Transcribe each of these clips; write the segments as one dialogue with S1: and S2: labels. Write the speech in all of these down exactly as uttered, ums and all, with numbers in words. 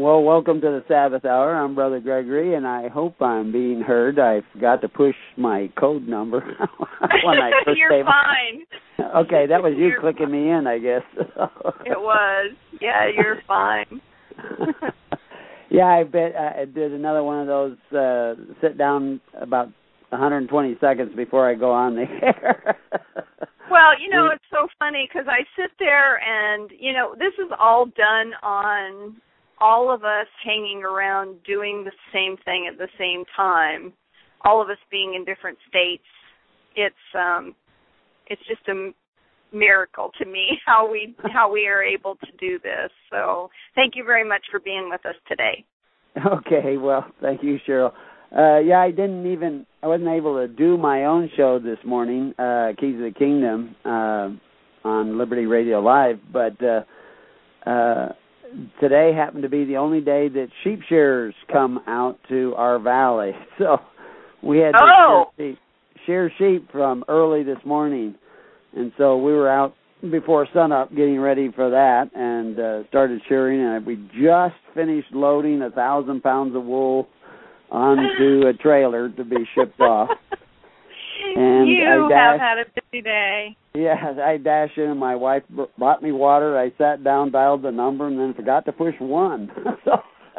S1: Well, welcome to the Sabbath Hour. I'm Brother Gregory, and I hope I'm being heard. I forgot to push my code number when I first
S2: You're
S1: came.
S2: fine.
S1: Okay, that was you
S2: you're
S1: clicking
S2: fine.
S1: me in, I guess.
S2: It was. Yeah, you're fine.
S1: Yeah, I bet I did another one of those uh, sit down about one hundred twenty seconds before I go on the air.
S2: Well, you know, it's so funny because I sit there and, you know, this is all done on all of us hanging around doing the same thing at the same time, all of us being in different states. It's um, it's just a miracle to me how we how we are able to do this. So thank you very much for being with us today.
S1: Okay, well, thank you, Cheryl. Uh, yeah, I didn't even, I wasn't able to do my own show this morning, uh, Keys of the Kingdom, uh, on Liberty Radio Live, but uh, uh, today happened to be the only day that sheep shearers come out to our valley. So we had to
S2: oh.
S1: shear, sheep, shear sheep from early this morning. And so we were out before sunup getting ready for that and uh, started shearing. And we just finished loading a thousand pounds of wool onto a trailer to be shipped off. And
S2: you
S1: I dashed,
S2: have had a busy day.
S1: Yeah, I dashed in and my wife brought me water. I sat down, dialed the number, and then forgot to push one. so,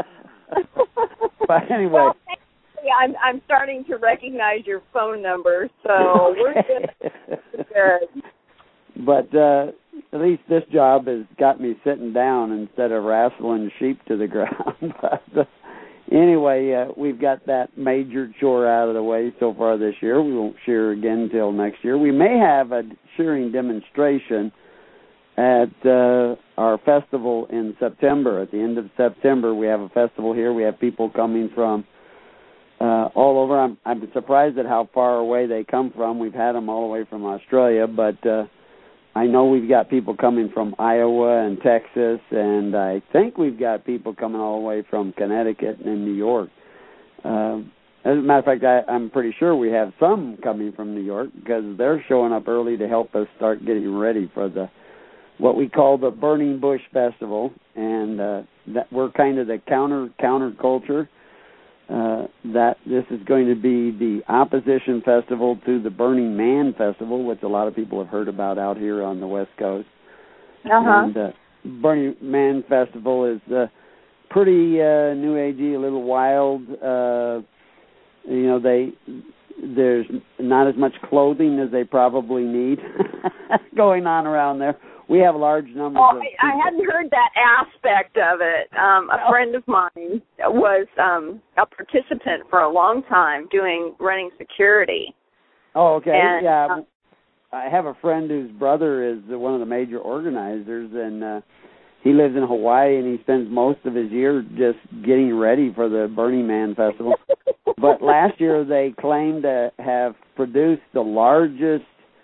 S1: but anyway.
S2: Well, I'm I'm starting to recognize your phone number, so we're good. good.
S1: But uh, at least this job has got me sitting down instead of wrestling sheep to the ground. but, uh, anyway, uh, we've got that major chore out of the way so far this year. We won't shear again until next year. We may have a shearing demonstration at uh, our festival in September. At the end of September, we have a festival here. We have people coming from uh, all over. I'm, I'm surprised at how far away they come from. We've had them all the way from Australia, but uh, I know we've got people coming from Iowa and Texas, and I think we've got people coming all the way from Connecticut and New York. Uh, as a matter of fact, I, I'm pretty sure we have some coming from New York because they're showing up early to help us start getting ready for the what we call the Burning Bush Festival, and uh, that we're kind of the counter counterculture. Uh, that this is going to be the opposition festival to the Burning Man Festival, which a lot of people have heard about out here on the West Coast.
S2: Uh-huh.
S1: And uh, Burning Man Festival is uh, pretty uh, new agey, a little wild. Uh, you know, they there's not as much clothing as they probably need going on around there. We have large numbers
S2: oh,
S1: of people.
S2: I hadn't heard that aspect of it. Um, a friend of mine was um, a participant for a long time doing running security.
S1: Oh, okay.
S2: And,
S1: yeah.
S2: uh,
S1: I have a friend whose brother is one of the major organizers, and uh, he lives in Hawaii, and he spends most of his year just getting ready for the Burning Man Festival. But last year they claimed to have produced the largest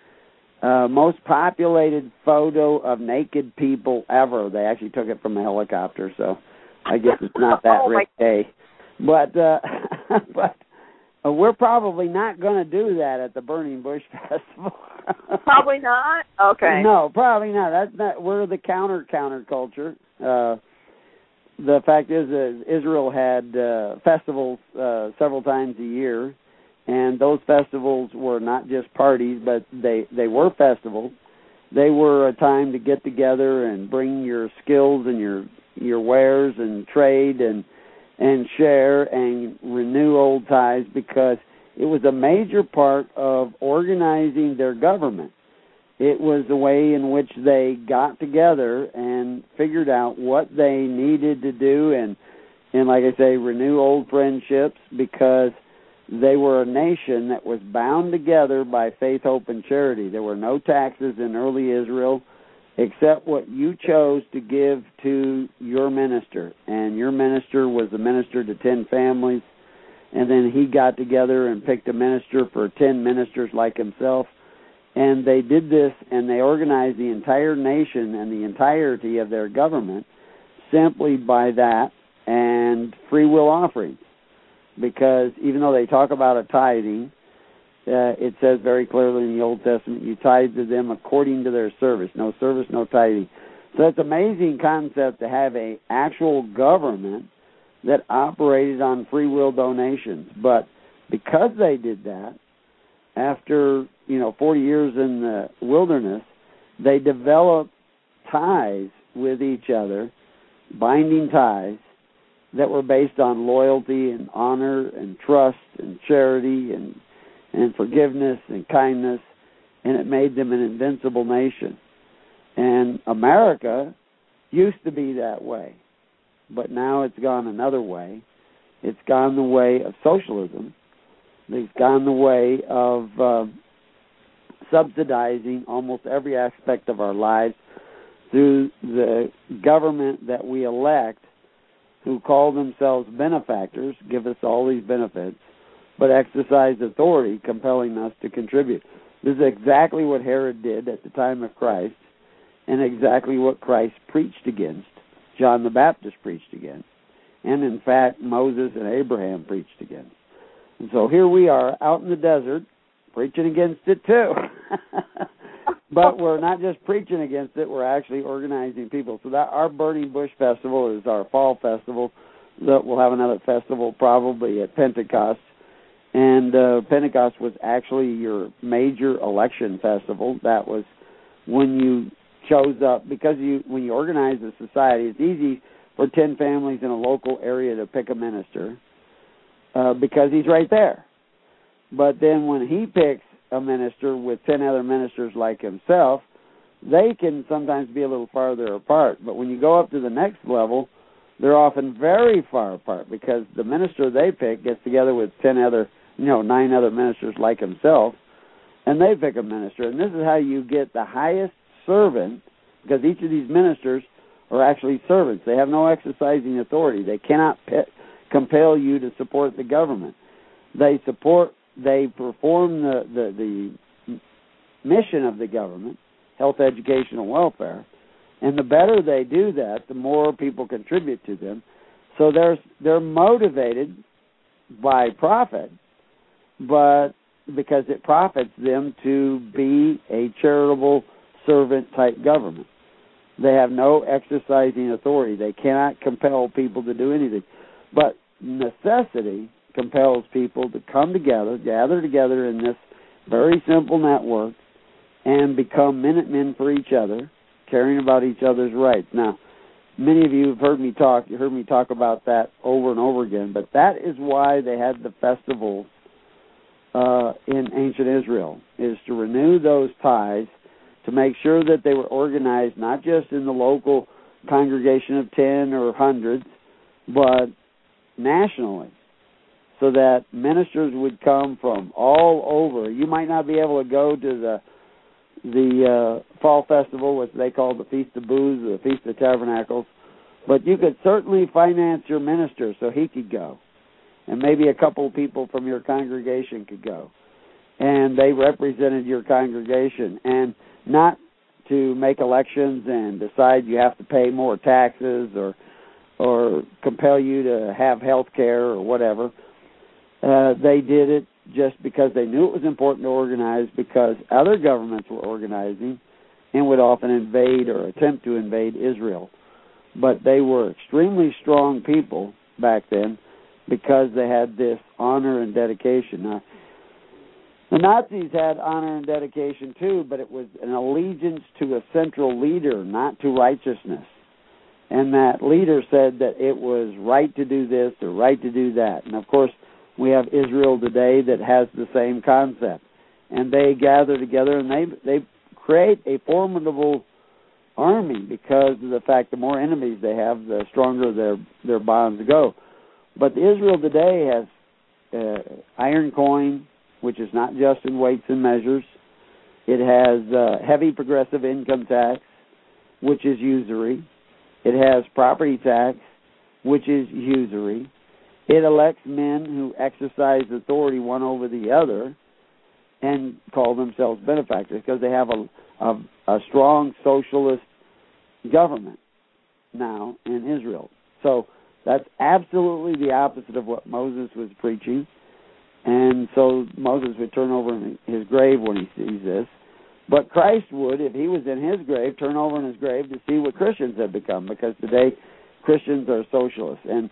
S1: Uh, most populated photo of naked people ever. They actually took it from a helicopter, so I guess it's not that
S2: oh
S1: risque. But uh, but uh, we're probably not going to do that at the Burning Bush Festival.
S2: Probably not. Okay.
S1: No, probably not. That's not. We're the counter counterculture. Uh, the fact is, uh, Israel had uh, festivals uh, several times a year. And those festivals were not just parties, but they, they were festivals. They were a time to get together and bring your skills and your your wares and trade and and share and renew old ties, because it was a major part of organizing their government. It was the way in which they got together and figured out what they needed to do and, and like I say, renew old friendships, because they were a nation that was bound together by faith, hope, and charity. There were no taxes in early Israel except what you chose to give to your minister. And your minister was the minister to ten families, and then he got together and picked a minister for ten ministers like himself. And they did this, and they organized the entire nation and the entirety of their government simply by that and free will offerings. Because even though they talk about a tithing, uh, it says very clearly in the Old Testament, you tithe to them according to their service. No service, no tithing. So it's an amazing concept to have a actual government that operated on free will donations. But because they did that, after, you know, forty years in the wilderness, they developed ties with each other, binding ties that were based on loyalty and honor and trust and charity and and forgiveness and kindness, and it made them an invincible nation. And America used to be that way, but now it's gone another way. It's gone the way of socialism. It's gone the way of uh, subsidizing almost every aspect of our lives through the government that we elect, who call themselves benefactors, give us all these benefits, but exercise authority, compelling us to contribute. This is exactly what Herod did at the time of Christ, and exactly what Christ preached against, John the Baptist preached against, and in fact Moses and Abraham preached against. And so here we are out in the desert preaching against it too. But we're not just preaching against it, we're actually organizing people. So that our Burning Bush Festival is our fall festival. We'll have another festival probably at Pentecost. And uh, Pentecost was actually your major election festival. That was when you chose up, because you when you organize a society, it's easy for ten families in a local area to pick a minister uh, because he's right there. But then when he picks a minister with ten other ministers like himself, they can sometimes be a little farther apart. But when you go up to the next level, they're often very far apart, because the minister they pick gets together with ten other, you know, nine other ministers like himself, and they pick a minister. And this is how you get the highest servant, because each of these ministers are actually servants. They have no exercising authority. They cannot pit, compel you to support the government. They support, they perform the, the, the mission of the government, health, education, and welfare. And the better they do that, the more people contribute to them. So they're, they're motivated by profit, but because it profits them to be a charitable servant-type government. They have no exercising authority. They cannot compel people to do anything. But necessity compels people to come together, gather together in this very simple network, and become Minutemen for each other, caring about each other's rights. Now, many of you have heard me talk, you heard me talk about that over and over again, but that is why they had the festivals uh, in ancient Israel, is to renew those ties, to make sure that they were organized not just in the local congregation of ten or hundreds, but nationally, so that ministers would come from all over. You might not be able to go to the the uh, fall festival, which they call the Feast of Booths or the Feast of Tabernacles, but you could certainly finance your minister so he could go, and maybe a couple of people from your congregation could go, and they represented your congregation, and not to make elections and decide you have to pay more taxes or or compel you to have health care or whatever. Uh, they did it just because they knew it was important to organize, because other governments were organizing and would often invade or attempt to invade Israel. But they were extremely strong people back then because they had this honor and dedication. Now, the Nazis had honor and dedication too, but it was an allegiance to a central leader, not to righteousness. And that leader said that it was right to do this or right to do that. And of course, we have Israel today that has the same concept. And they gather together and they they create a formidable army, because of the fact the more enemies they have, the stronger their, their bonds go. But Israel today has uh, iron coin, which is not just in weights and measures. It has uh, heavy progressive income tax, which is usury. It has property tax, which is usury. It elects men who exercise authority one over the other and call themselves benefactors, because they have a, a, a strong socialist government now in Israel. So that's absolutely the opposite of what Moses was preaching. And so Moses would turn over in his grave when he sees this. But Christ would, if he was in his grave, turn over in his grave to see what Christians have become, because today Christians are socialists. And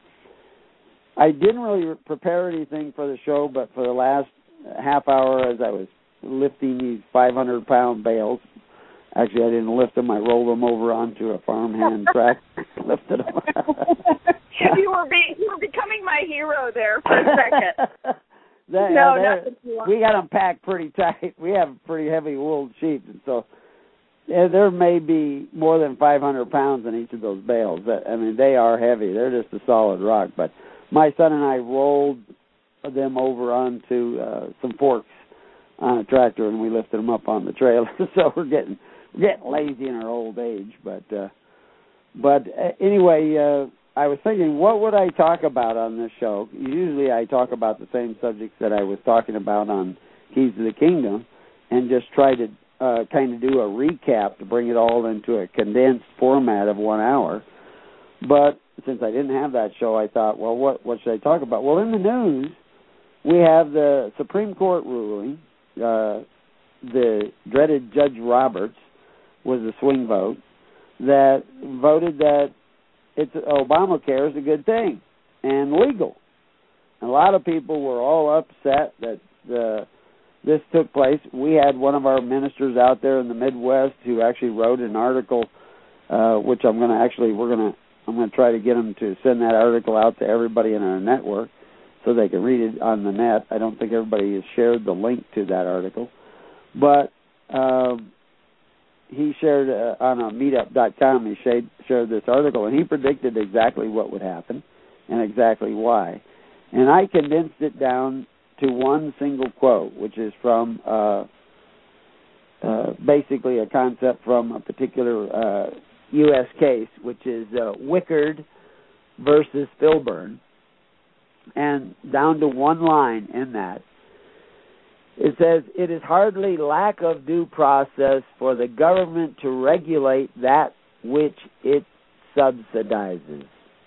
S1: I didn't really prepare anything for the show, but for the last half hour as I was lifting these five hundred pound bales, actually I didn't lift them, I rolled them over onto a farmhand tractor, lifted them.
S2: you, were be, you were becoming my hero there for a second.
S1: that,
S2: no,
S1: uh,
S2: not that you want.
S1: We got them packed pretty tight. We have pretty heavy wooled sheep, and so yeah, there may be more than five hundred pounds in each of those bales. I mean, they are heavy. They're just a solid rock. But my son and I rolled them over onto uh, some forks on a tractor, and we lifted them up on the trailer. So we're getting we're getting lazy in our old age. But uh, but uh, anyway, uh, I was thinking, what would I talk about on this show? Usually, I talk about the same subjects that I was talking about on Keys to the Kingdom, and just try to uh, kind of do a recap to bring it all into a condensed format of one hour. But since I didn't have that show, I thought, well, what what should I talk about? Well, in the news, we have the Supreme Court ruling. Uh, the dreaded Judge Roberts was a swing vote that voted that it's Obamacare is a good thing and legal. And a lot of people were all upset that the, this took place. We had one of our ministers out there in the Midwest who actually wrote an article, uh, which I'm going to actually we're going to I'm going to try to get him to send that article out to everybody in our network, so they can read it on the net. I don't think everybody has shared the link to that article. But um, he shared uh, on a meetup dot com, he shared, shared this article, and he predicted exactly what would happen and exactly why. And I condensed it down to one single quote, which is from uh, uh, basically a concept from a particular uh, U S case, which is uh, Wickard versus Filburn. And down to one line in that, it says, it is hardly lack of due process for the government to regulate that which it subsidizes.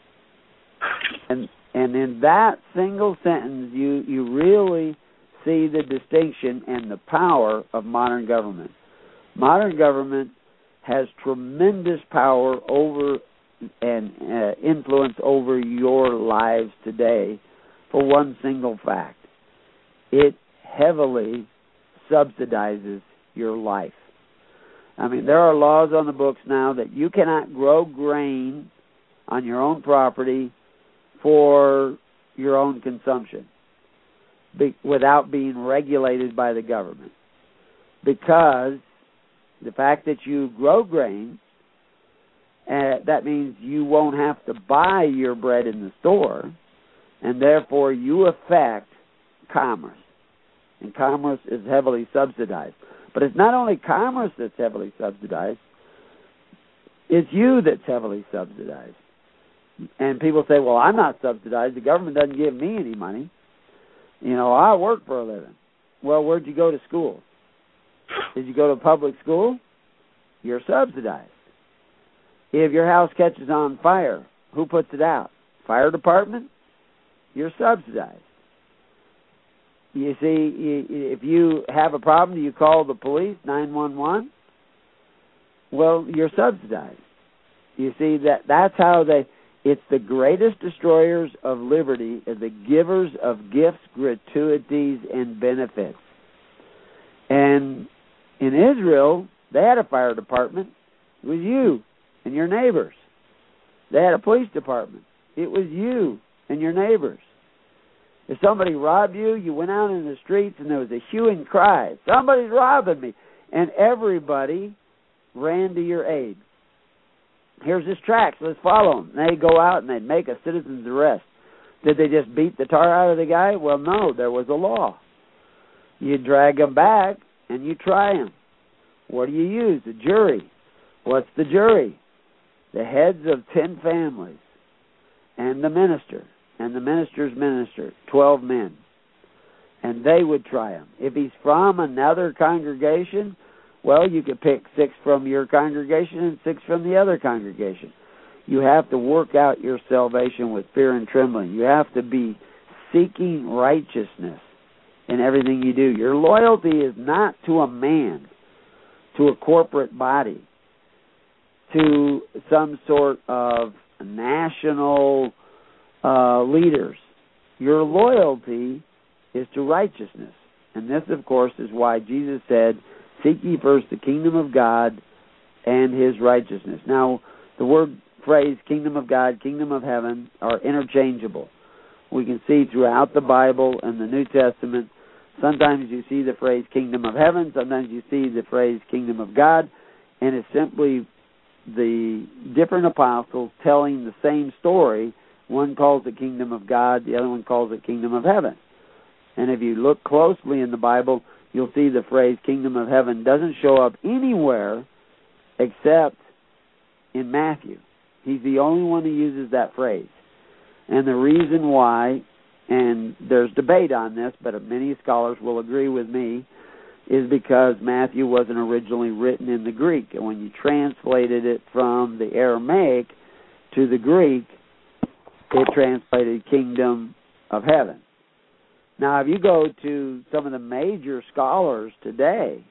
S1: And and in that single sentence, you, you really see the distinction and the power of modern government. Modern government has tremendous power over and uh, influence over your lives today for one single fact. It heavily subsidizes your life. I mean, there are laws on the books now that you cannot grow grain on your own property for your own consumption be, without being regulated by the government, because the fact that you grow grain, uh, that means you won't have to buy your bread in the store, and therefore you affect commerce. And commerce is heavily subsidized. But it's not only commerce that's heavily subsidized, it's you that's heavily subsidized. And people say, well, I'm not subsidized. The government doesn't give me any money. You know, I work for a living. Well, where'd you go to school? Did you go to public school? You're subsidized. If your house catches on fire, who puts it out? Fire department? You're subsidized. You see, if you have a problem, do you call the police, nine one one? Well, you're subsidized. You see, that that's how they, it's the greatest destroyers of liberty, the givers of gifts, gratuities, and benefits. And in Israel, they had a fire department. It was you and your neighbors. They had a police department. It was you and your neighbors. If somebody robbed you, you went out in the streets and there was a hue and cry, somebody's robbing me. And everybody ran to your aid. Here's this track, so let's follow them. And they'd go out and they'd make a citizen's arrest. Did they just beat the tar out of the guy? Well, no, there was a law. You drag him back and you try him. What do you use? A jury. What's the jury? The heads of ten families and the minister. And the minister's minister, twelve men. And they would try him. If he's from another congregation, well, you could pick six from your congregation and six from the other congregation. You have to work out your salvation with fear and trembling. You have to be seeking righteousness in everything you do. Your loyalty is not to a man. to a corporate body, to some sort of national uh, leaders. Your loyalty is to righteousness. And this, of course, is why Jesus said, seek ye first the kingdom of God and his righteousness. Now, the word phrase, kingdom of God, kingdom of heaven, are interchangeable. We can see throughout the Bible and the New Testament, sometimes you see the phrase kingdom of heaven, sometimes you see the phrase kingdom of God, and it's simply the different apostles telling the same story. One calls it kingdom of God, the other one calls it kingdom of heaven. And if you look closely in the Bible, you'll see the phrase kingdom of heaven doesn't show up anywhere except in Matthew. He's the only one who uses that phrase. And the reason why, and there's debate on this, but many scholars will agree with me, is because Matthew wasn't originally written in the Greek. And when you translated it from the Aramaic to the Greek, it translated kingdom of heaven. Now, if you go to some of the major scholars today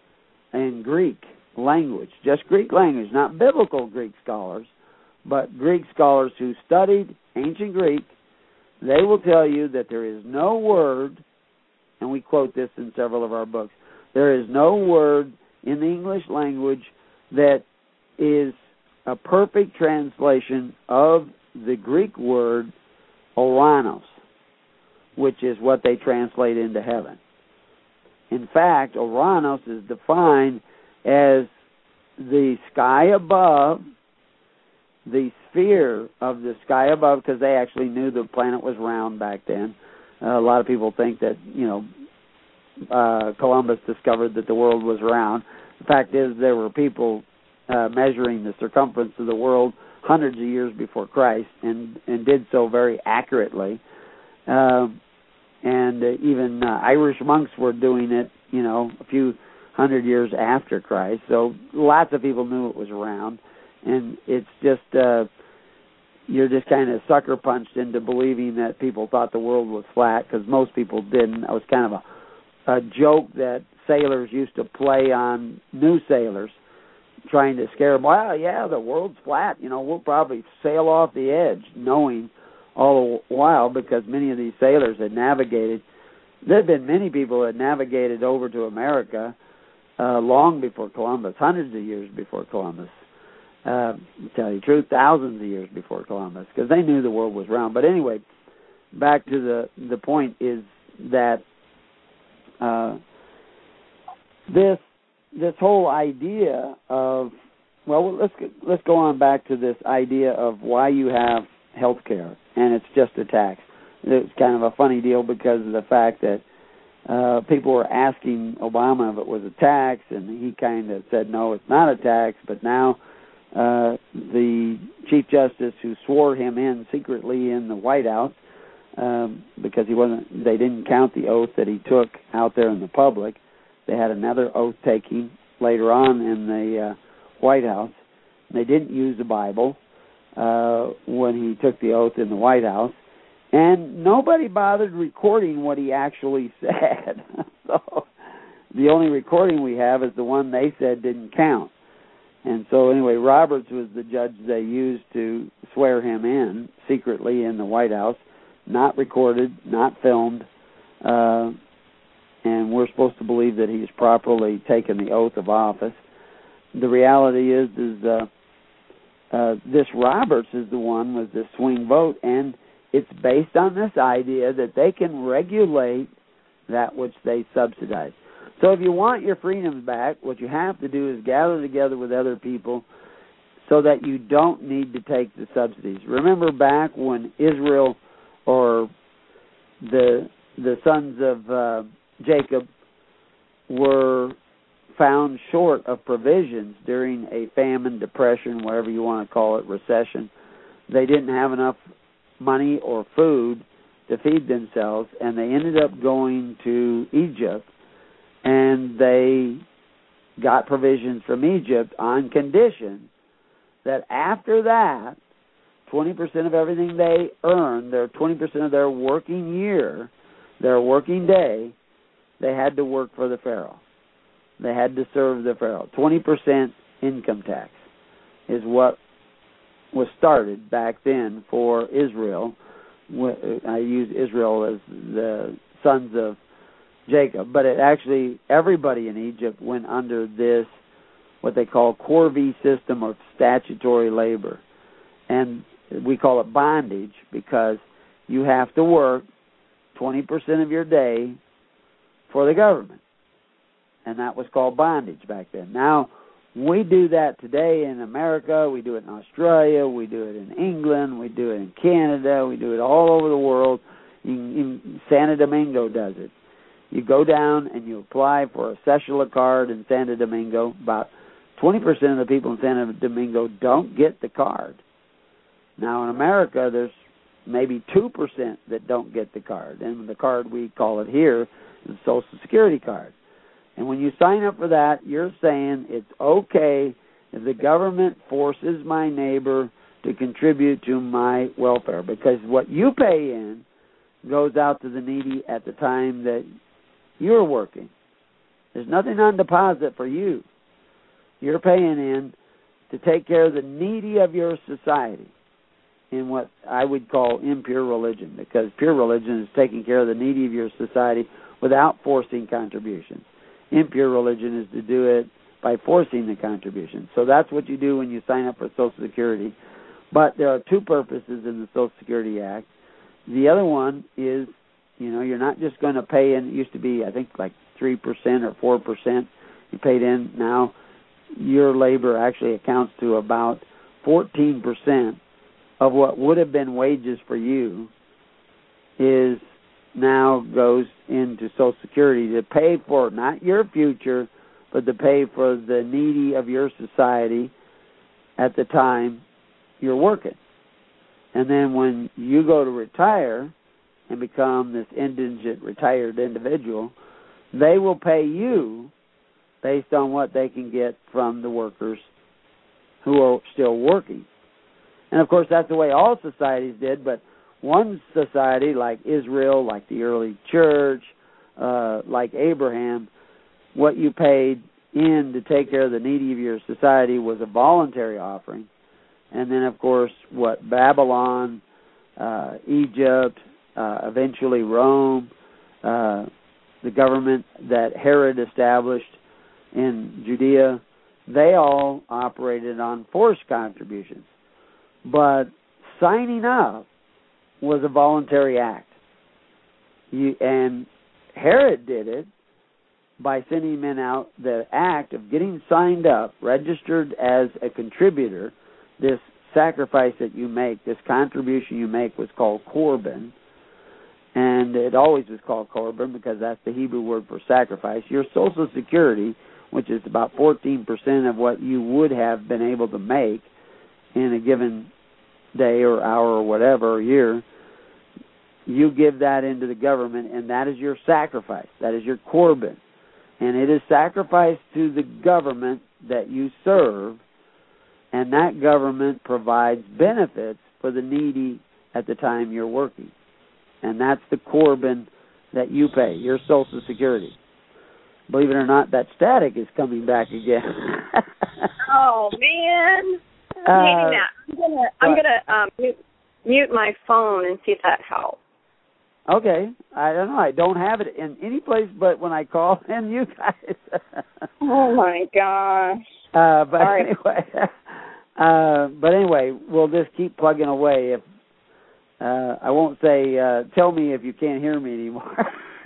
S1: in Greek language, just Greek language, not biblical Greek scholars, but Greek scholars who studied ancient Greek, they will tell you that there is no word, and we quote this in several of our books, there is no word in the English language that is a perfect translation of the Greek word oranos, which is what they translate into heaven. In fact, oranos is defined as the sky above, the sphere of the sky above, because they actually knew the planet was round back then. Uh, a lot of people think that, you know, uh, Columbus discovered that the world was round. The fact is there were people uh, measuring the circumference of the world hundreds of years before Christ and, and did so very accurately. Uh, and uh, even uh, Irish monks were doing it, you know, a few hundred years after Christ. So lots of people knew it was round. And it's just, uh, you're just kind of sucker punched into believing that people thought the world was flat, because most people didn't. It was kind of a, a joke that sailors used to play on new sailors, trying to scare them. Well, yeah, the world's flat. You know, we'll probably sail off the edge, knowing all the while, because many of these sailors had navigated. There had been many people that navigated over to America uh, long before Columbus, hundreds of years before Columbus. Uh, to tell you the truth, thousands of years before Columbus, because they knew the world was round. But anyway, back to the the point is that uh, this this whole idea of, well, let's let's go on back to this idea of why you have health care, and it's just a tax. It's kind of a funny deal because of the fact that uh, people were asking Obama if it was a tax, and he kind of said, no, it's not a tax, but now Uh, the Chief Justice who swore him in secretly in the White House, um, because he wasn't, they didn't count the oath that he took out there in the public. They had another oath taking later on in the uh, White House. They didn't use the Bible uh, when he took the oath in the White House, and nobody bothered recording what he actually said. So the only recording we have is the one they said didn't count. And so anyway, Roberts was the judge they used to swear him in secretly in the White House, not recorded, not filmed, uh, and we're supposed to believe that he's properly taken the oath of office. The reality is, is uh, uh, this Roberts is the one with the swing vote, and it's based on this idea that they can regulate that which they subsidize. So if you want your freedoms back, what you have to do is gather together with other people so that you don't need to take the subsidies. Remember back when Israel or the the sons of uh, Jacob were found short of provisions during a famine, depression, whatever you want to call it, recession. They didn't have enough money or food to feed themselves, and they ended up going to Egypt. And they got provisions from Egypt on condition that after that, twenty percent of everything they earned, their twenty percent of their working year, their working day, they had to work for the Pharaoh. they had to serve the Pharaoh. twenty percent income tax is what was started back then for Israel. I use Israel as the sons of Jacob, but it actually, everybody in Egypt went under this, what they call corvée system of statutory labor. And we call it bondage because you have to work twenty percent of your day for the government. And that was called bondage back then. Now, we do that today in America. We do it in Australia. We do it in England. We do it in Canada. We do it all over the world. Even Santo Domingo does it. You go down and you apply for a Cedula card in Santo Domingo. About twenty percent of the people in Santo Domingo don't get the card. Now, in America, there's maybe two percent that don't get the card. And the card, we call it here, is the Social Security card. And when you sign up for that, you're saying it's okay if the government forces my neighbor to contribute to my welfare, because what you pay in goes out to the needy at the time that you're working. There's nothing on deposit for you. You're paying in to take care of the needy of your society in what I would call impure religion, because pure religion is taking care of the needy of your society without forcing contributions. Impure religion is to do it by forcing the contribution. So that's what you do when you sign up for Social Security. But there are two purposes in the Social Security Act. The other one is, you know, you're not just going to pay in. It used to be, I think, like three percent or four percent you paid in. Now your labor actually accounts to about fourteen percent of what would have been wages for you is now goes into Social Security to pay for not your future, but to pay for the needy of your society at the time you're working. And then when you go to retire and become this indigent retired individual, they will pay you based on what they can get from the workers who are still working. And, of course, that's the way all societies did, but one society like Israel, like the early church, uh, like Abraham, what you paid in to take care of the needy of your society was a voluntary offering. And then, of course, what Babylon, uh, Egypt, uh, eventually Rome, uh, the government that Herod established in Judea, they all operated on forced contributions. But signing up was a voluntary act. You, and Herod did it by sending men out. The act of getting signed up, registered as a contributor, this sacrifice that you make, this contribution you make was called Corban. And it always was called Corban because that's the Hebrew word for sacrifice. Your Social Security, which is about fourteen percent of what you would have been able to make in a given day or hour or whatever, or year, you give that into the government, and that is your sacrifice. That is your Corban. And it is sacrificed to the government that you serve, and that government provides benefits for the needy at the time you're working. And that's the Corban that you pay, your Social Security. Believe it or not, that static is coming back again.
S2: Oh, man. I'm
S1: Uh,
S2: hating that. I'm gonna, I'm gonna um, mute, mute my phone and see if that helps.
S1: Okay. I don't know. I don't have it in any place but when I call in you guys.
S2: Oh, my gosh.
S1: Uh, but
S2: Sorry.
S1: anyway, uh, but anyway, we'll just keep plugging away. If uh, I won't say, uh, tell me if you can't hear me anymore.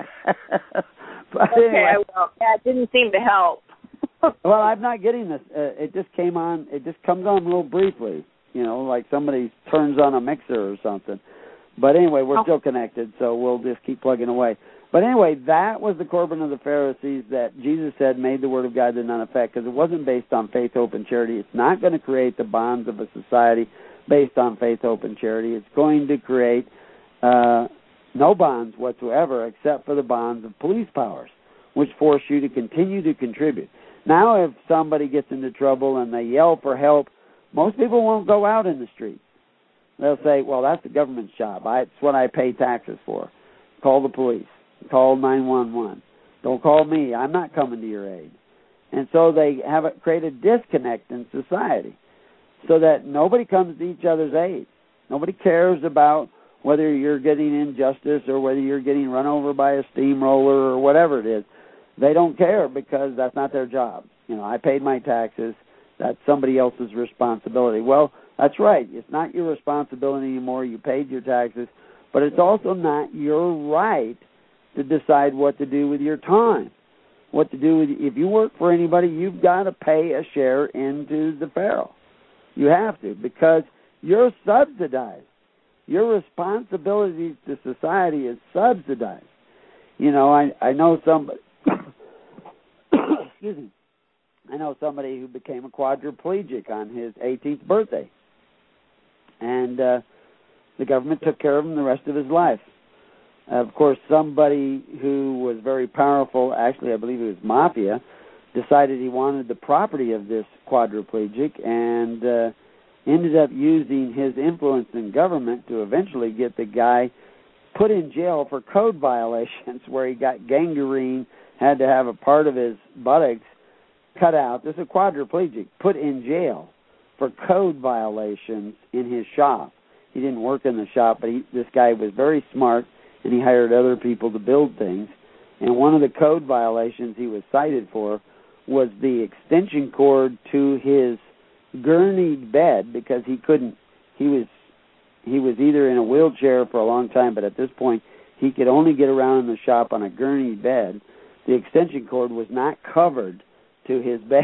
S1: But
S2: okay,
S1: anyway.
S2: I will. Yeah, it didn't seem to help.
S1: Well, I'm not getting this. Uh, it just came on. It just comes on real briefly, you know, like somebody turns on a mixer or something. But anyway, we're oh. still connected, so we'll just keep plugging away. But anyway, that was the Corban of the Pharisees that Jesus said made the Word of God to none effect, because it wasn't based on faith, hope, and charity. It's not going to create the bonds of a society based on faith, hope, and charity. It's going to create uh, no bonds whatsoever except for the bonds of police powers, which force you to continue to contribute. Now, if somebody gets into trouble and they yell for help, most people won't go out in the streets. They'll say, well, that's the government's job. I, it's what I pay taxes for. Call the police. Call nine one one. Don't call me. I'm not coming to your aid. And so they have a, create a disconnect in society so that nobody comes to each other's aid. Nobody cares about whether you're getting injustice or whether you're getting run over by a steamroller or whatever it is. They don't care because that's not their job. You know, I paid my taxes. That's somebody else's responsibility. Well, that's right. It's not your responsibility anymore. You paid your taxes. But it's also not your right to decide what to do with your time. What to do with, if you work for anybody, you've got to pay a share into the Pharaoh. You have to, because you're subsidized. Your responsibility to society is subsidized. You know, I, I know somebody, excuse me, I know somebody who became a quadriplegic on his eighteenth birthday. And uh, the government took care of him the rest of his life. Of course, somebody who was very powerful, actually I believe it was mafia, decided he wanted the property of this quadriplegic and uh, ended up using his influence in government to eventually get the guy put in jail for code violations where he got gangrene, had to have a part of his buttocks cut out. This is a quadriplegic, put in jail for code violations in his shop. He didn't work in the shop, but he, this guy was very smart, and he hired other people to build things. And one of the code violations he was cited for was the extension cord to his gurneyed bed, because he couldn't, he was he was either in a wheelchair for a long time, but at this point he could only get around in the shop on a gurneyed bed. The extension cord was not covered to his bed.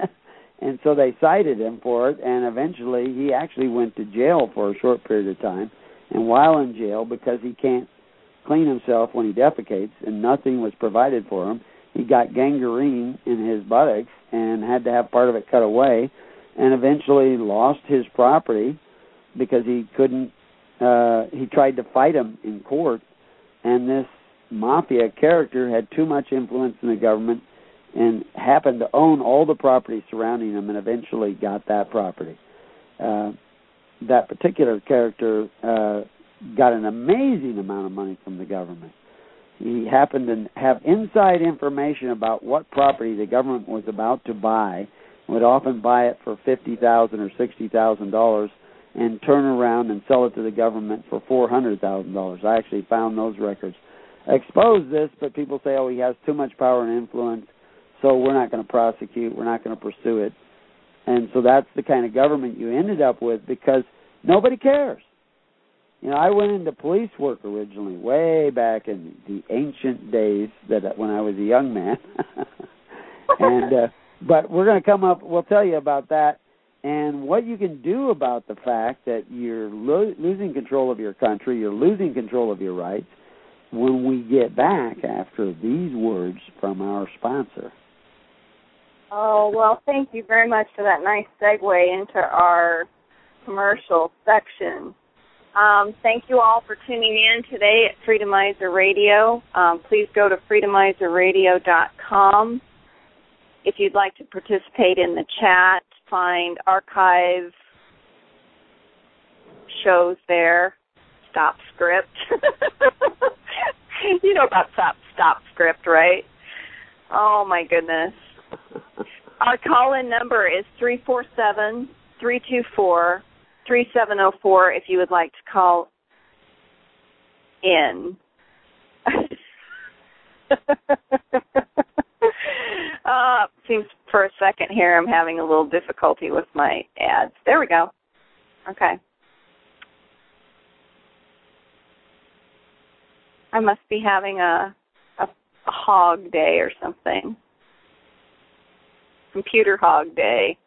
S1: And so they cited him for it, and eventually he actually went to jail for a short period of time. And while in jail, because he can't clean himself when he defecates and nothing was provided for him, he got gangrene in his buttocks and had to have part of it cut away, and eventually lost his property because he couldn't, uh, he tried to fight him in court, and this mafia character had too much influence in the government and happened to own all the property surrounding him and eventually got that property. Uh, that particular character uh, got an amazing amount of money from the government. He happened to have inside information about what property the government was about to buy, would often buy it for fifty thousand dollars or sixty thousand dollars and turn around and sell it to the government for four hundred thousand dollars. I actually found those records. I exposed this, but people say, oh, he has too much power and influence, so we're not going to prosecute, we're not going to pursue it. And so that's the kind of government you ended up with, because nobody cares. You know, I went into police work originally, way back in the ancient days that when I was a young man. and uh, but we're going to come up, we'll tell you about that and what you can do about the fact that you're lo- losing control of your country, you're losing control of your rights, when we get back after these words from our sponsor.
S2: Oh, well, thank you very much for that nice segue into our commercial section. Um, thank you all for tuning in today at Freedomizer Radio. Um, please go to freedomizer radio dot com. If you'd like to participate in the chat, find archive shows there. Stop script. You know about stop, stop script, right? Oh, my goodness. Our call-in number is three four seven, three two four, three seven zero four if you would like to call in. uh, seems for a second here I'm having a little difficulty with my ads. There we go. Okay. I must be having a, a, a hog day or something. Computer hog day.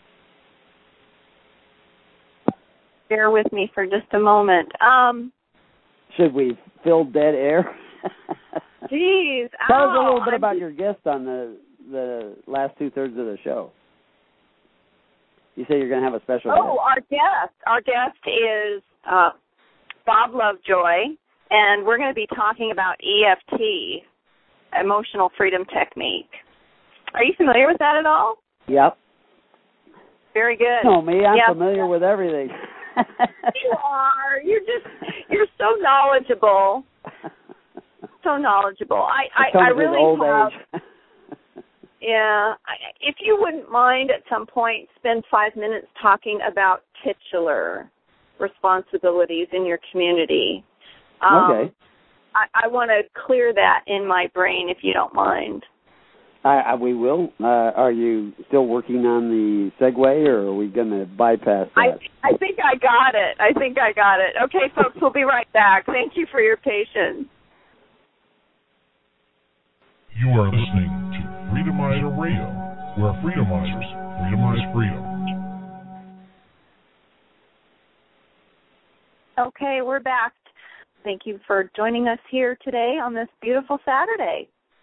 S2: Bear with me for just a moment. Um,
S1: Should we fill dead air?
S2: Geez.
S1: Tell
S2: ow,
S1: us a little bit
S2: I'm
S1: about
S2: just...
S1: your guest on the the last two-thirds of the show. You say you're going to have a special
S2: Oh,
S1: guest.
S2: our guest. Our guest is uh, Bob Lovejoy, and we're going to be talking about E F T, Emotional Freedom Technique. Are you familiar with that at all?
S1: Yep.
S2: Very good.
S1: No, me, I'm
S2: yep.
S1: familiar with everything.
S2: You are. You're just, you're so knowledgeable. So knowledgeable. I, I, I really
S1: old
S2: have,
S1: age.
S2: Yeah. If you wouldn't mind at some point, spend five minutes talking about titular responsibilities in your community. Um,
S1: okay.
S2: I, I want to clear that in my brain, if you don't mind.
S1: I, I, we will. Uh, are you still working on the segue, or are we going to bypass that?
S2: I, I think I got it. I think I got it. Okay, folks, we'll be right back. Thank you for your patience.
S3: You are listening to Freedomizer Radio, where Freedomizers freedomize freedom.
S2: Okay, we're back. Thank you for joining us here today on this beautiful Saturday.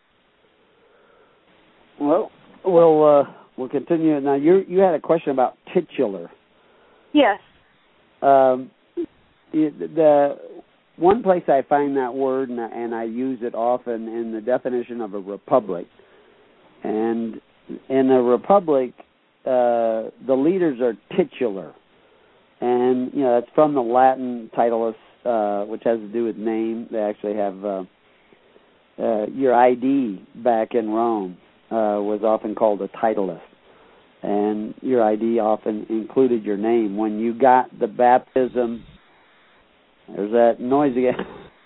S1: Well, we'll uh, we'll continue. Now, you you had a question about titular.
S2: Yes.
S1: Um, the one place I find that word, and I, and I use it often in the definition of a republic. And in a republic, uh, the leaders are titular, and you know that's from the Latin titulus, uh, which has to do with name. They actually have uh, uh, your I D back in Rome. Uh, was often called a titulus, and your I D often included your name. When you got the baptism, there's that noise again.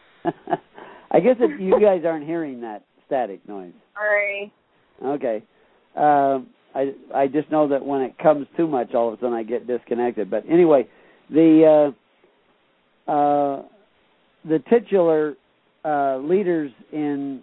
S1: I guess if you guys aren't hearing that static noise.
S2: Sorry.
S1: Okay. Uh, I I just know that when it comes too much, all of a sudden I get disconnected. But anyway, the uh, uh, the titular uh, leaders in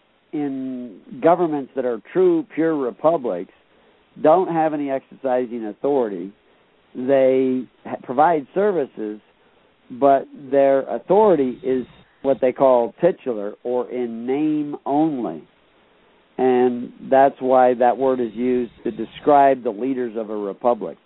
S1: in governments that are true, pure republics don't have any exercising authority. They ha- provide services, but their authority is what they call titular, or in name only. And that's why that word is used to describe the leaders of a republic,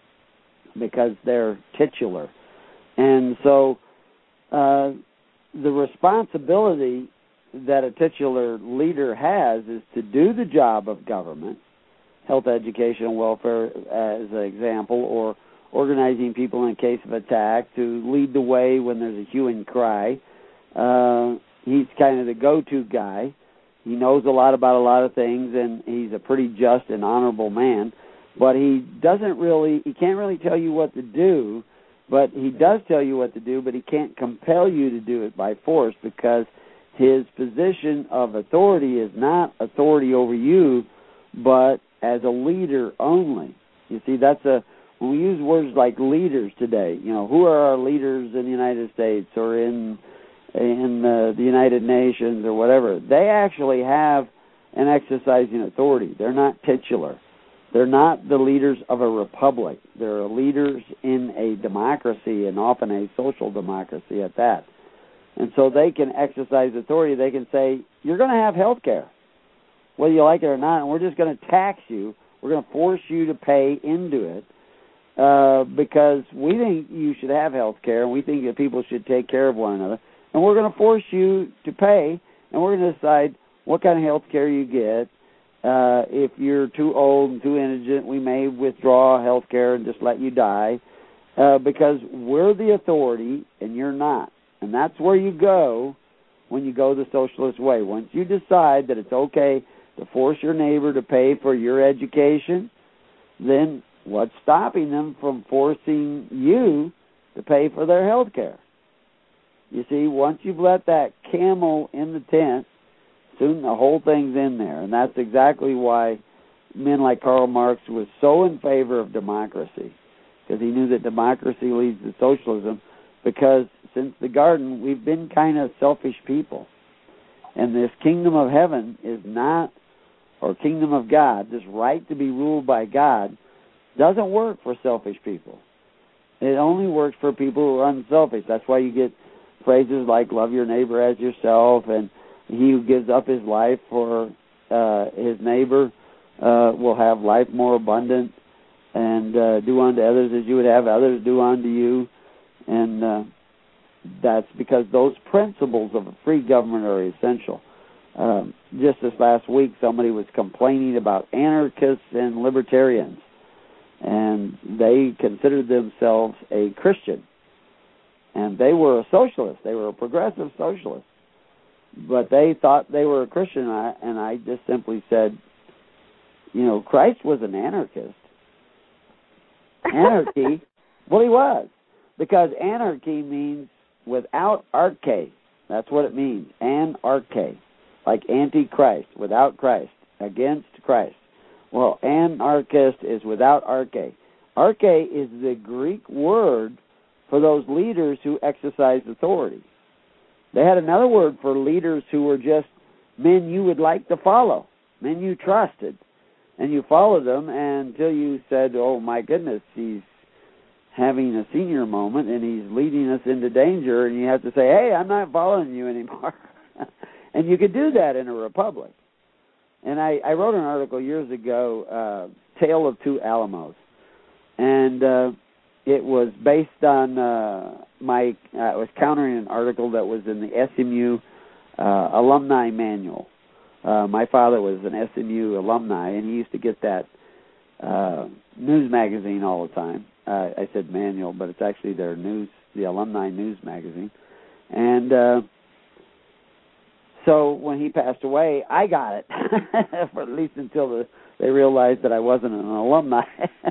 S1: because they're titular. And so uh, the responsibility that a titular leader has is to do the job of government, health, education, and welfare as an example, or organizing people in case of attack, to lead the way when there's a hue and cry. Uh, he's kind of the go-to guy. He knows a lot about a lot of things, and he's a pretty just and honorable man, but he doesn't really, he can't really tell you what to do, but he does tell you what to do, but he can't compel you to do it by force, because his position of authority is not authority over you, but as a leader only. You see, that's a, when we use words like leaders today, you know, who are our leaders in the United States or in in uh, the United Nations or whatever, they actually have an exercising authority. They're not titular. They're not the leaders of a republic. They're leaders in a democracy, and often a social democracy at that. And so they can exercise authority. They can say, you're going to have health care, whether you like it or not, and we're just going to tax you. We're going to force you to pay into it uh, because we think you should have health care, and we think that people should take care of one another. And we're going to force you to pay, and we're going to decide what kind of health care you get. Uh, if you're too old and too indigent, we may withdraw health care and just let you die uh, because we're the authority and you're not. And that's where you go when you go the socialist way. Once you decide that it's okay to force your neighbor to pay for your education, then what's stopping them from forcing you to pay for their health care? You see, once you've let that camel in the tent, soon the whole thing's in there. And that's exactly why men like Karl Marx was so in favor of democracy, because he knew that democracy leads to socialism, because since the garden, we've been kind of selfish people. And this kingdom of heaven is not, or kingdom of God, this right to be ruled by God, doesn't work for selfish people. It only works for people who are unselfish. That's why you get phrases like love your neighbor as yourself, and he who gives up his life for uh, his neighbor uh, will have life more abundant, and uh, do unto others as you would have others do unto you. And uh, that's because those principles of a free government are essential. Um, just this last week, somebody was complaining about anarchists and libertarians, and they considered themselves a Christian. And they were a socialist. They were a progressive socialist. But they thought they were a Christian, and I, and I just simply said, you know, Christ was an anarchist. Anarchy, well, he was, because anarchy means without arche. That's what it means, anarche, like antichrist, without Christ, against Christ. Well, anarchist is without arche. Arche is the Greek word for those leaders who exercise authority. They had another word for leaders who were just men you would like to follow, men you trusted. And you followed them until you said, oh, my goodness, he's having a senior moment and he's leading us into danger. And you have to say, hey, I'm not following you anymore. And you could do that in a republic. And I, I wrote an article years ago, uh, Tale of Two Alamos. And uh, it was based on uh, my, uh, I was countering an article that was in the S M U uh, alumni manual. Uh, my father was an S M U alumni, and he used to get that uh, news magazine all the time. Uh, I said manual, but it's actually their news, the alumni news magazine. And uh, so when he passed away, I got it, for at least until the, they realized that I wasn't an alumni.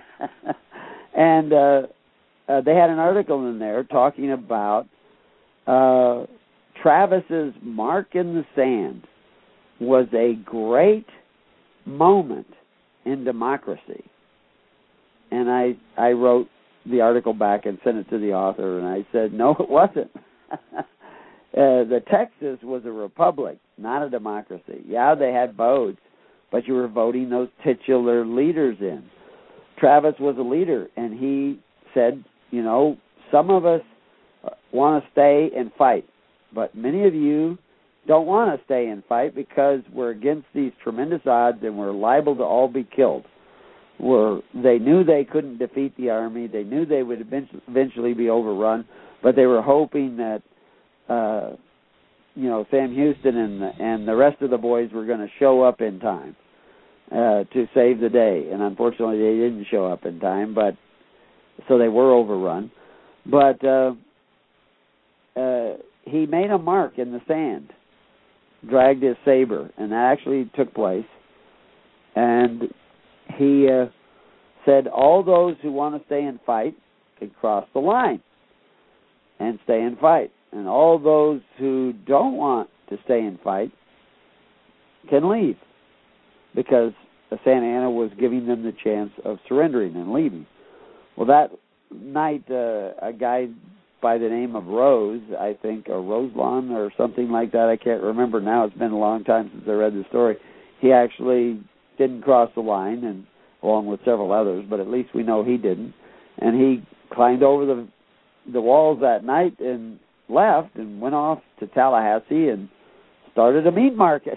S1: and uh, uh, they had an article in there talking about uh, Travis's mark in the sand was a great moment in democracy. And I I wrote the article back and sent it to the author, and I said, no, it wasn't. uh, the Texas was a republic, not a democracy. Yeah, they had votes, but you were voting those titular leaders in. Travis was a leader, and he said, you know, some of us want to stay and fight, but many of you don't want to stay and fight because we're against these tremendous odds and we're liable to all be killed. We're, they knew they couldn't defeat the army. They knew they would eventually be overrun, but they were hoping that, uh, you know, Sam Houston and the, and the rest of the boys were going to show up in time uh, to save the day. And unfortunately, they didn't show up in time, but so they were overrun. But uh, uh, he made a mark in the sand, dragged his saber, and that actually took place. And he uh, said, all those who want to stay and fight can cross the line and stay and fight. And all those who don't want to stay and fight can leave, because Santa Anna was giving them the chance of surrendering and leaving. Well, that night, uh, a guy by the name of Rose, I think, or Roselawn or something like that. I can't remember now. It's been a long time since I read the story. He actually didn't cross the line, and along with several others, but at least we know he didn't. And he climbed over the the walls that night and left and went off to Tallahassee and started a meat market.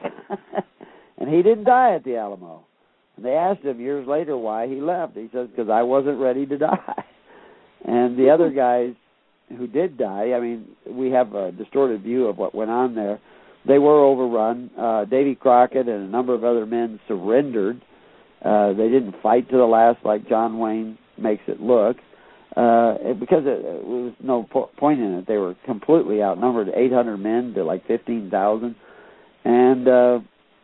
S1: And he didn't die at the Alamo. And they asked him years later why he left. He says, because I wasn't ready to die. And the other guys who did die, I mean, we have a distorted view of what went on there. They were overrun. Uh, Davy Crockett and a number of other men surrendered. Uh, they didn't fight to the last like John Wayne makes it look, uh, because it, it was no po- point in it. They were completely outnumbered, eight hundred men to like fifteen thousand. And uh,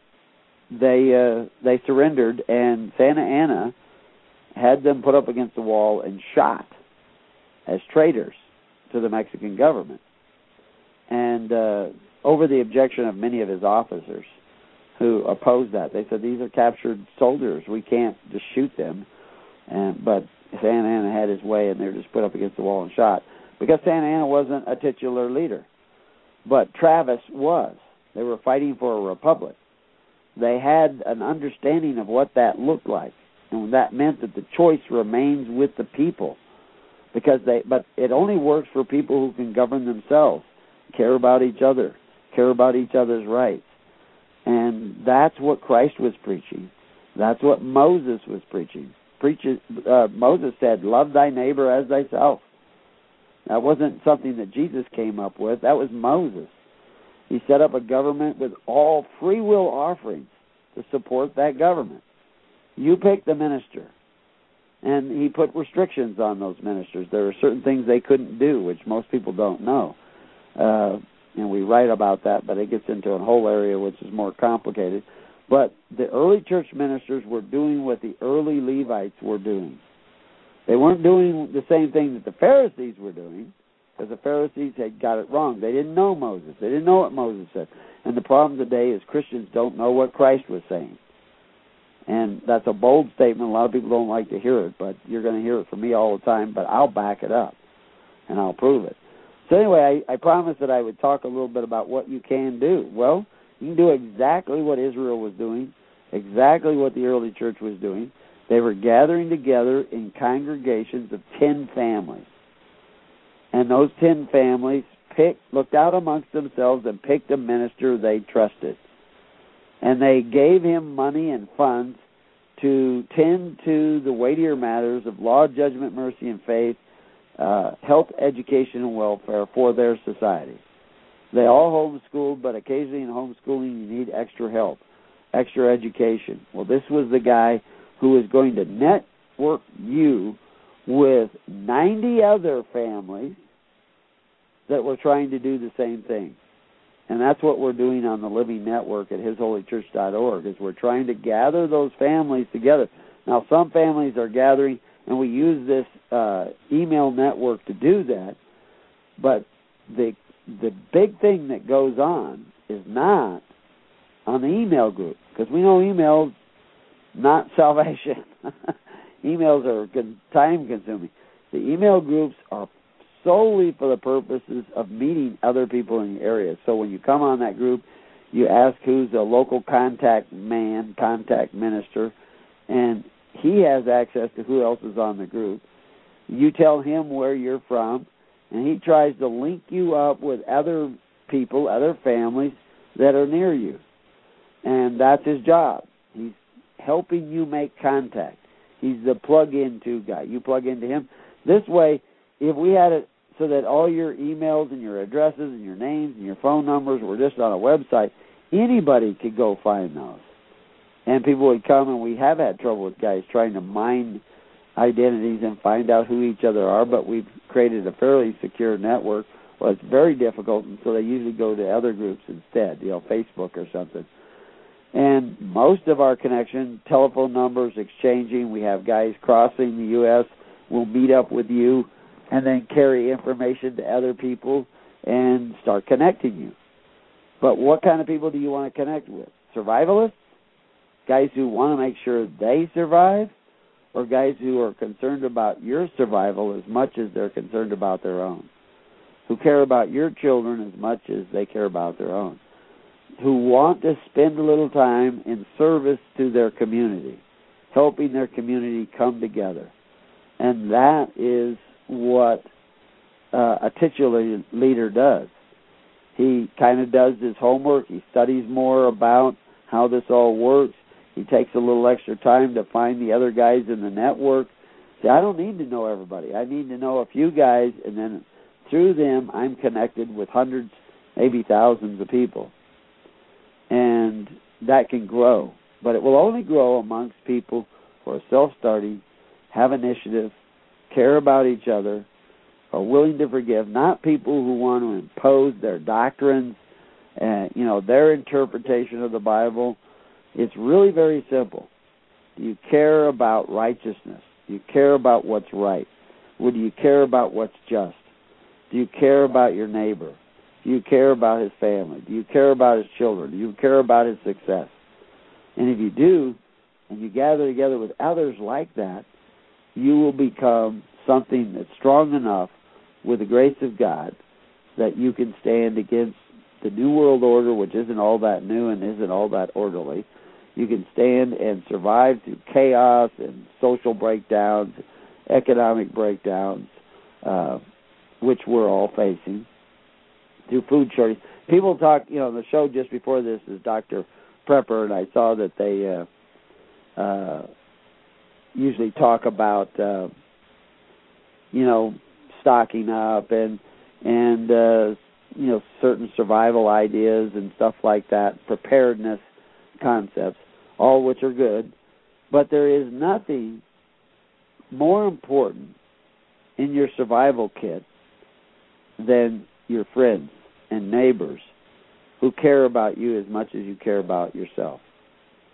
S1: they uh, they surrendered, and Santa Anna had them put up against the wall and shot as traitors to the Mexican government. And uh, over the objection of many of his officers who opposed that, they said, these are captured soldiers. We can't just shoot them. And But Santa Anna had his way, and they were just put up against the wall and shot, because Santa Anna wasn't a titular leader. But Travis was. They were fighting for a republic. They had an understanding of what that looked like, and that meant that the choice remains with the people. Because they, but it only works for people who can govern themselves, care about each other, care about each other's rights. And that's what Christ was preaching. That's what Moses was preaching. Preaches, uh, Moses said, love thy neighbor as thyself. That wasn't something that Jesus came up with. That was Moses. He set up a government with all free will offerings to support that government. You pick the minister. And he put restrictions on those ministers. There are certain things they couldn't do, which most people don't know. Uh, and we write about that, but it gets into a whole area which is more complicated. But the early church ministers were doing what the early Levites were doing. They weren't doing the same thing that the Pharisees were doing, because the Pharisees had got it wrong. They didn't know Moses. They didn't know what Moses said. And the problem today is Christians don't know what Christ was saying. And that's a bold statement. A lot of people don't like to hear it, but you're going to hear it from me all the time, but I'll back it up, and I'll prove it. So anyway, I, I promised that I would talk a little bit about what you can do. Well, you can do exactly what Israel was doing, exactly what the early church was doing. They were gathering together in congregations of ten families. And those ten families picked, looked out amongst themselves and picked a minister they trusted. And they gave him money and funds to tend to the weightier matters of law, judgment, mercy, and faith, uh, health, education, and welfare for their society. They all homeschooled, but occasionally in homeschooling you need extra help, extra education. Well, this was the guy who was going to network you with ninety other families that were trying to do the same thing. And that's what we're doing on the Living Network at his holy church dot org, is we're trying to gather those families together. Now, some families are gathering, and we use this uh, email network to do that, but the the big thing that goes on is not on the email group, because we know email's not salvation. Emails are time-consuming. The email groups are solely for the purposes of meeting other people in the area. So when you come on that group, you ask who's a local contact man, contact minister, and he has access to who else is on the group. You tell him where you're from, and he tries to link you up with other people, other families that are near you. And that's his job. He's helping you make contact. He's the plug-into guy. You plug into him. This way, if we had it so that all your emails and your addresses and your names and your phone numbers were just on a website, anybody could go find those. And people would come, and we have had trouble with guys trying to mine identities and find out who each other are, but we've created a fairly secure network. Well, it's very difficult, and so they usually go to other groups instead, you know, Facebook or something. And most of our connection, telephone numbers exchanging, we have guys crossing the U S We'll meet up with you and then carry information to other people and start connecting you. But what kind of people do you want to connect with? Survivalists? Guys who want to make sure they survive? Or guys who are concerned about your survival as much as they're concerned about their own? Who care about your children as much as they care about their own? Who want to spend a little time in service to their community, helping their community come together. And that is what uh, a titular leader does. He kind of does his homework. He studies more about how this all works. He takes a little extra time to find the other guys in the network. See, I don't need to know everybody. I need to know a few guys, and then through them I'm connected with hundreds, maybe thousands of people. And that can grow. But it will only grow amongst people who are self-starting, have initiative, care about each other, are willing to forgive, not people who want to impose their doctrines and, you know, their interpretation of the Bible. It's really very simple. Do you care about righteousness? Do you care about what's right? Or do you care about what's just? Do you care about your neighbor? Do you care about his family? Do you care about his children? Do you care about his success? And if you do, and you gather together with others like that, you will become something that's strong enough with the grace of God that you can stand against the New World Order, which isn't all that new and isn't all that orderly. You can stand and survive through chaos and social breakdowns, economic breakdowns, uh, which we're all facing, through food shortage. People talk, you know, the show just before this is Doctor Prepper, and I saw that they uh, uh, usually talk about, uh, you know, stocking up and, and uh, you know, certain survival ideas and stuff like that, preparedness concepts, all which are good. But there is nothing more important in your survival kit than your friends and neighbors who care about you as much as you care about yourself.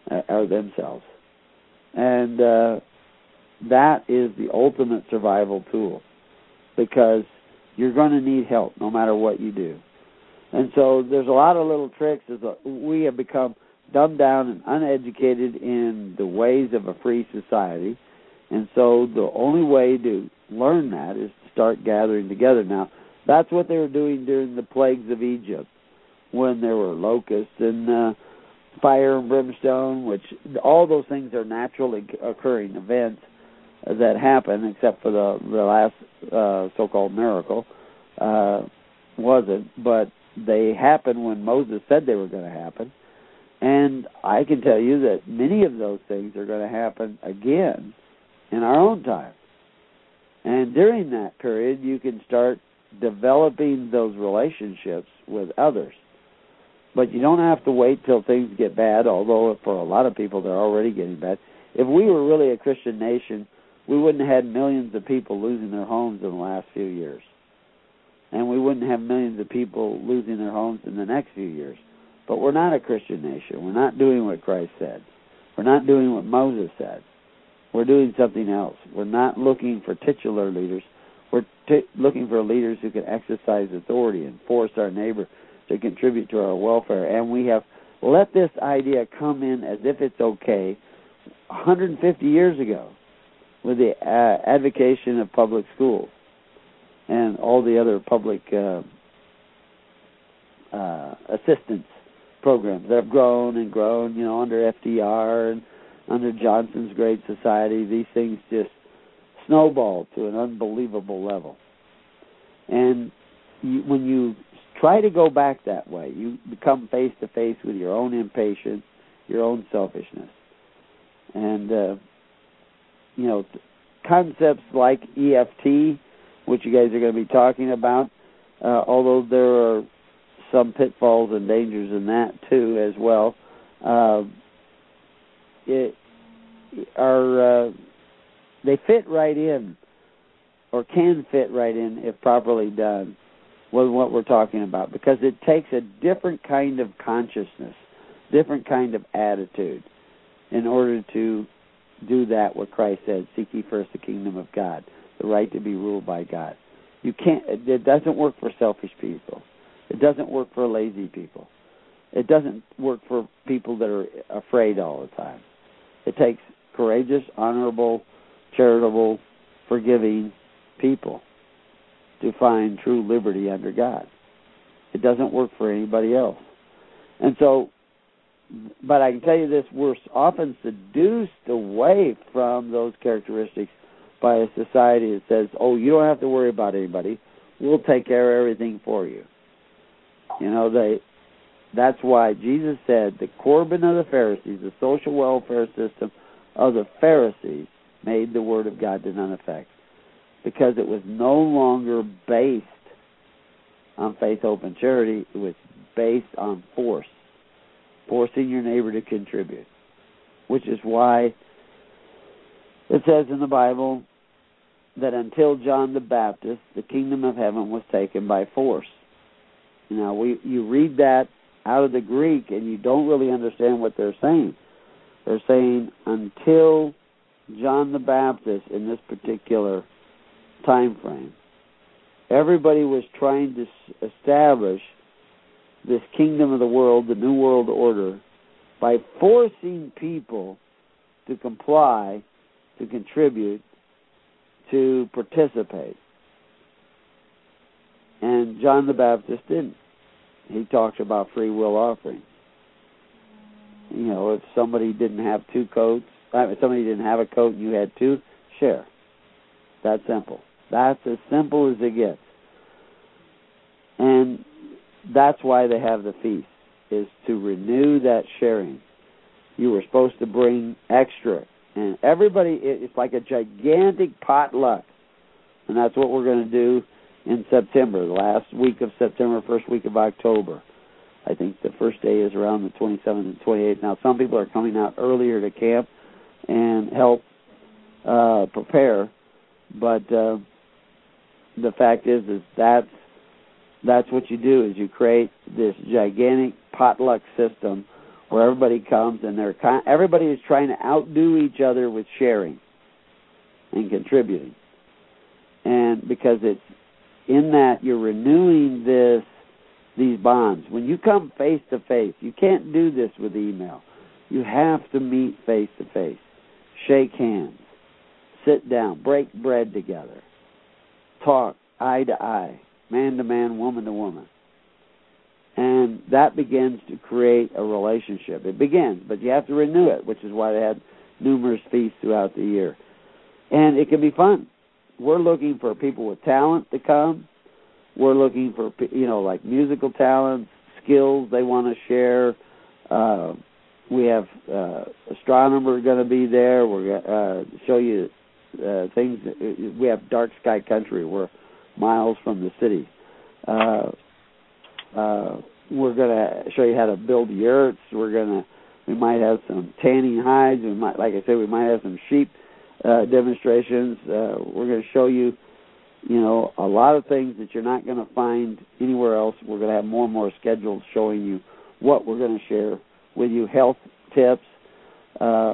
S1: uh, or themselves. And uh, that is the ultimate survival tool, because you're going to need help no matter what you do. And so there's a lot of little tricks. As a, we have become dumbed down and uneducated in the ways of a free society. And so the only way to learn that is to start gathering together. Now, that's what they were doing during the plagues of Egypt, when there were locusts and uh, fire and brimstone, which all those things are naturally occurring events that happen, except for the, the last uh, so-called miracle. Uh, wasn't, but they happened when Moses said they were going to happen. And I can tell you that many of those things are going to happen again in our own time. And during that period, you can start developing those relationships with others. But you don't have to wait till things get bad, although for a lot of people they're already getting bad. If we were really a Christian nation, we wouldn't have had millions of people losing their homes in the last few years. And we wouldn't have millions of people losing their homes in the next few years. But we're not a Christian nation. We're not doing what Christ said. We're not doing what Moses said. We're doing something else. We're not looking for titular leaders. We're t- looking for leaders who can exercise authority and force our neighbor to contribute to our welfare. And we have let this idea come in as if it's okay one hundred fifty years ago with the uh, advocation of public schools and all the other public uh, uh, assistance programs that have grown and grown, you know, under F D R and under Johnson's Great Society. These things just snowballed to an unbelievable level. And you, when you try to go back that way, you become face-to-face with your own impatience, your own selfishness. And, uh, you know, concepts like E F T, which you guys are going to be talking about, uh, although there are some pitfalls and dangers in that too as well, uh, it, are uh, they fit right in, or can fit right in if properly done, with what we're talking about, because it takes a different kind of consciousness, different kind of attitude in order to do that what Christ said, seek ye first the kingdom of God, the right to be ruled by God. You can't, it doesn't work for selfish people. It doesn't work for lazy people. It doesn't work for people that are afraid all the time. It takes courageous, honorable, charitable, forgiving people to find true liberty under God. It doesn't work for anybody else. And so, but I can tell you this, we're often seduced away from those characteristics by a society that says, oh, you don't have to worry about anybody. We'll take care of everything for you. You know, they. That's why Jesus said the Corban of the Pharisees, the social welfare system of the Pharisees, made the word of God to none effect, because it was no longer based on faith, hope, and charity. It was based on force, forcing your neighbor to contribute, which is why it says in the Bible that until John the Baptist, the kingdom of heaven was taken by force. Now, we you read that out of the Greek, and you don't really understand what they're saying. They're saying until John the Baptist in this particular time frame, everybody was trying to establish this kingdom of the world, the New World Order, by forcing people to comply, to contribute, to participate. And John the Baptist didn't. He talks about free will offering. You know, if somebody didn't have two coats, if somebody didn't have a coat and you had two, share. That's simple. That's as simple as it gets. And that's why they have the feast, is to renew that sharing. You were supposed to bring extra. And everybody, it's like a gigantic potluck. And that's what we're going to do in September, the last week of September, first week of October. I think the first day is around the twenty-seventh and twenty-eighth. Now, some people are coming out earlier to camp and help uh, prepare, but uh, the fact is, is that's that's what you do, is you create this gigantic potluck system where everybody comes and they're everybody is trying to outdo each other with sharing and contributing. And because it's in that you're renewing this these bonds. When you come face to face, you can't do this with email. You have to meet face to face, shake hands, sit down, break bread together, talk eye to eye, man to man, woman to woman. And that begins to create a relationship. It begins, but you have to renew it, which is why they had numerous feasts throughout the year. And it can be fun. We're looking for people with talent to come. We're looking for, you know, like musical talents, skills they want to share. Uh, we have uh, astronomers going to be there. We're going to uh, show you uh, things. We have Dark Sky Country. We're miles from the city. Uh, uh, we're going to show you how to build yurts. We're going to. We might have some tanning hides. We might, like I said, we might have some sheep uh, demonstrations. Uh, we're going to show you. You know, a lot of things that you're not going to find anywhere else. We're going to have more and more schedules showing you what we're going to share with you, health tips, uh,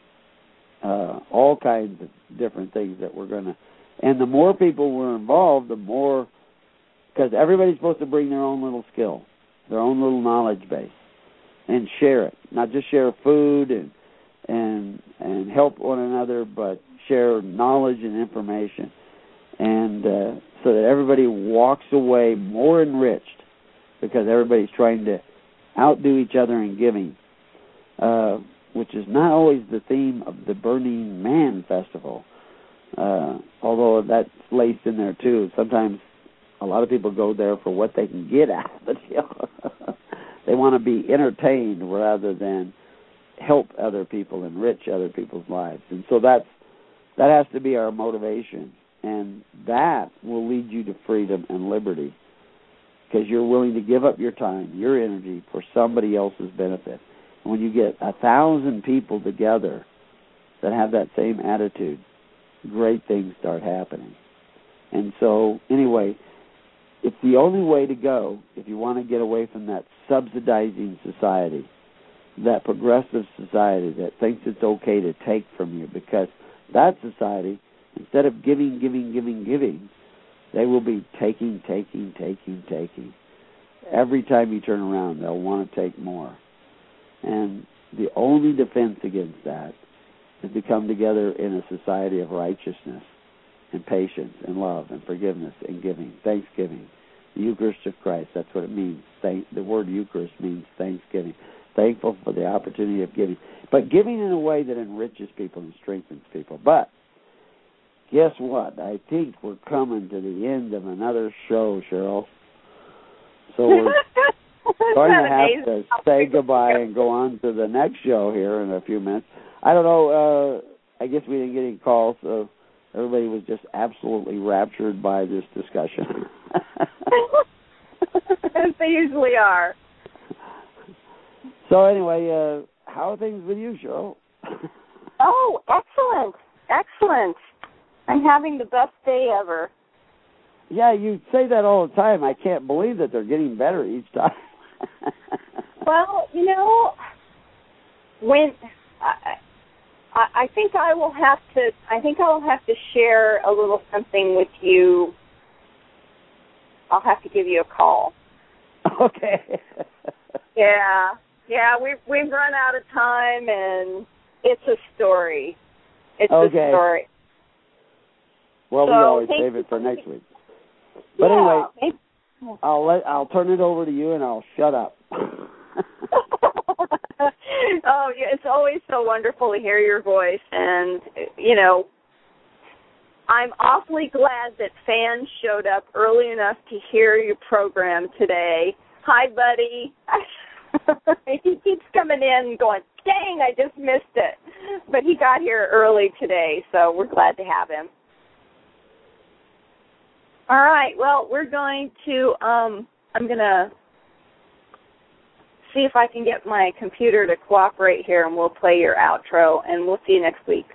S1: uh, all kinds of different things that we're going to. And the more people we're involved, the more, because everybody's supposed to bring their own little skill, their own little knowledge base, and share it. Not just share food and and and help one another, but share knowledge and information. And uh, so that everybody walks away more enriched because everybody's trying to outdo each other in giving, uh, which is not always the theme of the Burning Man Festival, uh, although that's laced in there too. Sometimes a lot of people go there for what they can get out of the deal. They want to be entertained rather than help other people, enrich other people's lives. And so that's, that has to be our motivation. And that will lead you to freedom and liberty because you're willing to give up your time, your energy for somebody else's benefit. And when you get a thousand people together that have that same attitude, great things start happening. And so, anyway, it's the only way to go if you want to get away from that subsidizing society, that progressive society that thinks it's okay to take from you, because that society, instead of giving, giving, giving, giving, they will be taking, taking, taking, taking. Every time you turn around, they'll want to take more. And the only defense against that is to come together in a society of righteousness and patience and love and forgiveness and giving, thanksgiving. The Eucharist of Christ, that's what it means. Thank, the word Eucharist means thanksgiving. Thankful for the opportunity of giving. But giving in a way that enriches people and strengthens people. But guess what? I think we're coming to the end of another show, Cheryl. So we're going to have to say goodbye and go on to the next show here in a few minutes. I don't know. Uh, I guess we didn't get any calls, so everybody was just absolutely raptured by this discussion.
S2: As they usually are.
S1: So anyway, uh, how are things with you, Cheryl?
S2: Oh, excellent. Excellent. I'm having the best day ever.
S1: Yeah, you say that all the time. I can't believe that they're getting better each time.
S2: Well, you know, when I, I, I think I will have to, I think I will have to share a little something with you. I'll have to give you a call.
S1: Okay.
S2: Yeah, yeah. We've we've run out of time, and it's a story. It's
S1: okay.
S2: a story.
S1: Well,
S2: so,
S1: we always save it for next week. But
S2: yeah,
S1: anyway, maybe. I'll let I'll turn it over to you, and I'll shut up.
S2: Oh, it's always so wonderful to hear your voice, and you know, I'm awfully glad that fans showed up early enough to hear your program today. Hi, buddy. He keeps coming in and going, dang, I just missed it. But he got here early today, so we're glad to have him. All right, well, we're going to, um, I'm going to see if I can get my computer to cooperate here, and we'll play your outro, and we'll see you next week.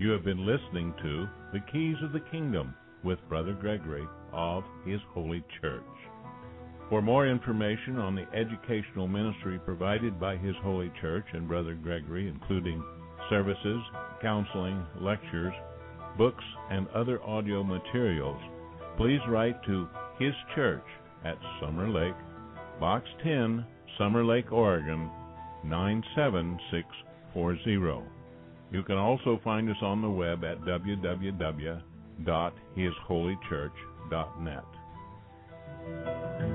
S4: You have been listening to The Keys of the Kingdom with Brother Gregory of His Holy Church. For more information on the educational ministry provided by His Holy Church and Brother Gregory, including services, counseling, lectures, books, and other audio materials, please write to His Church at Summer Lake, Box ten, Summer Lake, Oregon, nine seven six four zero. You can also find us on the web at w w w dot his holy church dot net.